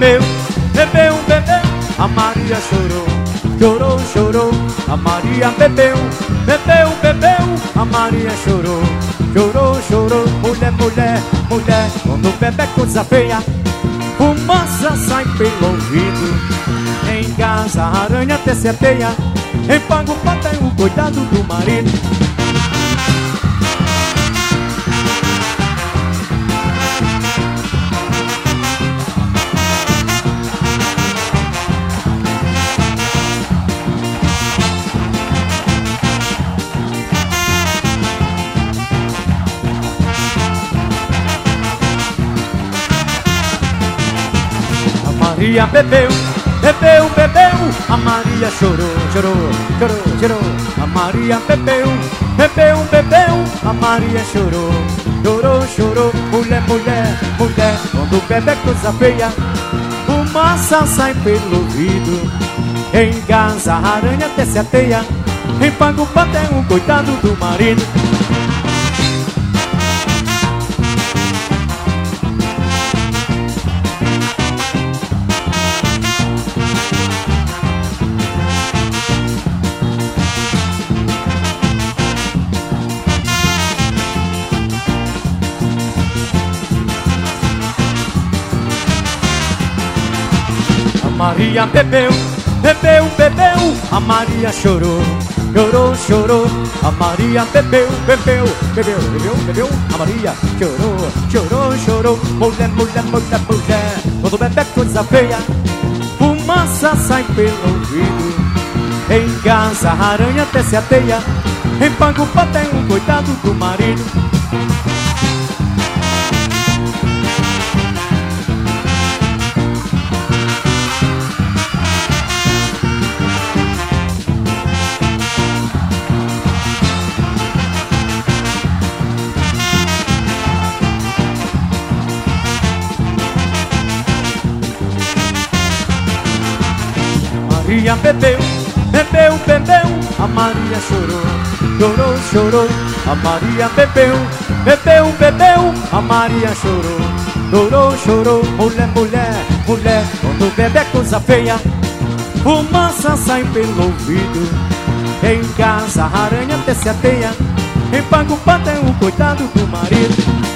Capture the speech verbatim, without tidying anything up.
bebeu, bebeu, bebeu, a Maria chorou, chorou, chorou. A Maria bebeu, bebeu, bebeu, a Maria chorou, chorou, chorou. Mulher, mulher, mulher, quando bebe é coisa feia, fumaça sai pelo ouvido. Em casa a aranha tece a teia, em pago patem o coitado do marido. Maria bebeu, bebeu, bebeu, a Maria chorou, chorou, chorou, chorou. A Maria bebeu, bebeu, bebeu, a Maria chorou, chorou, chorou. Mulher, mulher, mulher, quando bebe é coisa feia, fumaça sai pelo ouvido. Em casa a aranha tece a teia, em pago patem o coitado do marido. Maria bebeu, bebeu, bebeu, a Maria chorou, chorou, chorou. A Maria bebeu, bebeu, bebeu, bebeu, bebeu, a Maria chorou, chorou, chorou. Mulher, mulher, mulher, mulher, quando bebe é coisa feia, fumaça sai pelo ouvido. Em casa a aranha tece a teia, em pago patem o coitado do marido. Maria bebeu, bebeu, bebeu, a Maria chorou, chorou, chorou. A Maria bebeu, bebeu, bebeu, a Maria chorou, chorou, chorou. Mulher, mulher, mulher, quando bebe é coisa feia, fumaça sai pelo ouvido. Em casa a aranha tece a teia, em pago patem o coitado do marido.